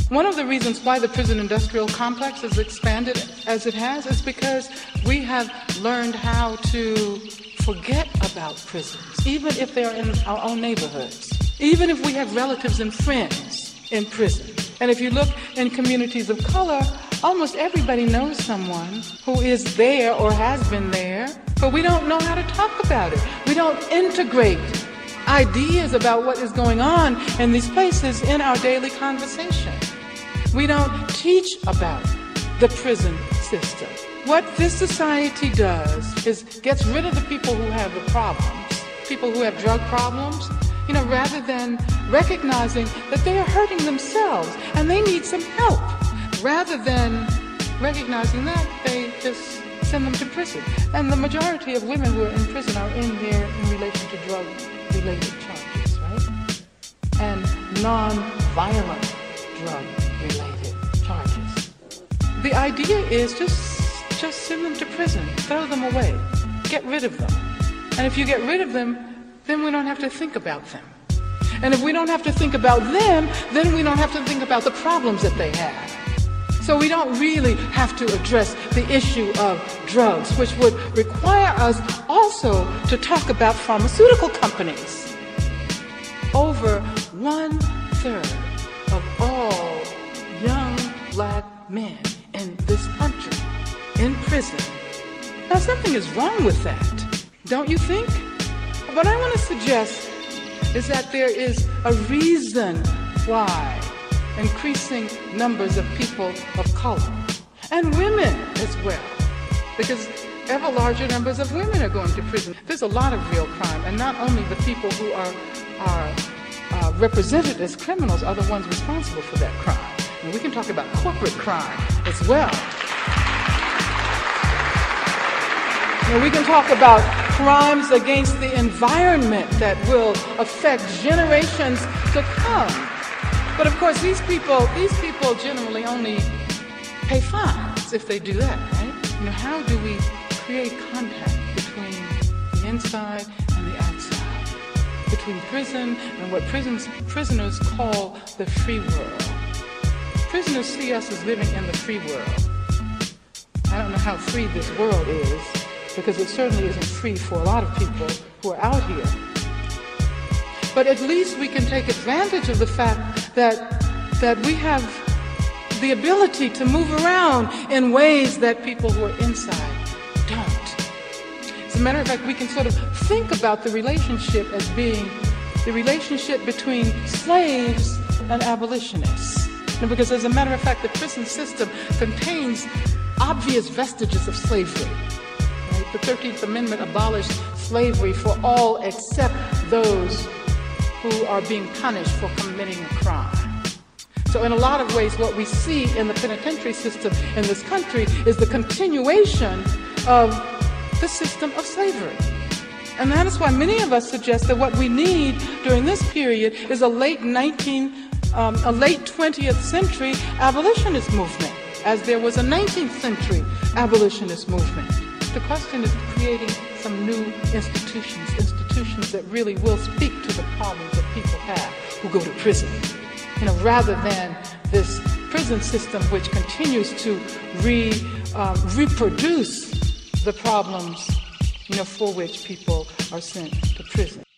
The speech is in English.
One of the reasons why the prison industrial complex has expanded as it has is because we have learned how to forget about prisons, even if they're in our own neighborhoods, even if we have relatives and friends in prison. And if you look in communities of color, almost everybody knows someone who is there or has been there, but we don't know how to talk about it. We don't integrate ideas about what is going on in these places in our daily conversation. We don't teach about the prison system. What this society does is gets rid of the people who have the problems, people who have drug problems, rather than recognizing that they are hurting themselves and they need some help. Rather than recognizing that, they just send them to prison. And the majority of women who are in prison are in there in relation to drug-related charges, right? And non-violent drug-related charges. The idea is just send them to prison, throw them away, get rid of them. And if you get rid of them, then we don't have to think about them. And if we don't have to think about them, then we don't have to think about the problems that they have. So we don't really have to address the issue of drugs, which would require us also to talk about pharmaceutical companies. Over 1/3 of all young black men in this country in prison. Now something is wrong with that, don't you think? What I want to suggest is that there is a reason why increasing numbers of people of color, and women as well, because ever larger numbers of women are going to prison. There's a lot of real crime, and not only the people who are represented as criminals are the ones responsible for that crime. And we can talk about corporate crime as well. And we can talk about crimes against the environment that will affect generations to come. But of course, these people generally only pay fines if they do that, right? How do we create contact between the inside and the outside, between prison and what prisoners call the free world? Prisoners see us as living in the free world. I don't know how free this world is, because it certainly isn't free for a lot of people who are out here. But at least we can take advantage of the fact that we have the ability to move around in ways that people who are inside don't. As a matter of fact, we can sort of think about the relationship as being the relationship between slaves and abolitionists. Because as a matter of fact, the prison system contains obvious vestiges of slavery. Right? The 13th Amendment abolished slavery for all except those who are being punished for committing a crime. So in a lot of ways, what we see in the penitentiary system in this country is the continuation of the system of slavery. And that is why many of us suggest that what we need during this period is a late 20th century abolitionist movement, as there was a 19th century abolitionist movement. The question is creating some new institutions that really will speak to the problems that people have who go to prison, rather than this prison system which continues to reproduce the problems, for which people are sent to prison.